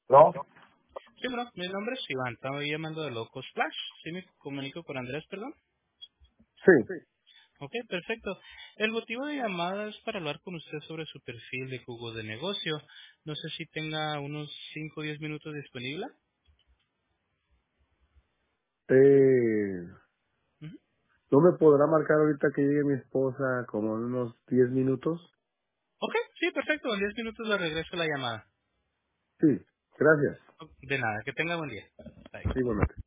¿No? Sí, bueno, mi nombre es Iván, estaba llamando de Locos Flash. Sí, me comunico con Andrés, perdón. Sí. Ok, perfecto. El motivo de llamada es para hablar con usted sobre su perfil de Google de negocio. No sé si tenga unos 5 o 10 minutos disponible. Eh, Ujú. ¿No me podrá marcar ahorita que llegue mi esposa como en unos 10 minutos? Ok, sí, perfecto. En 10 minutos le regreso la llamada. Sí, gracias. De nada, que tenga buen día. Bye. Igualmente.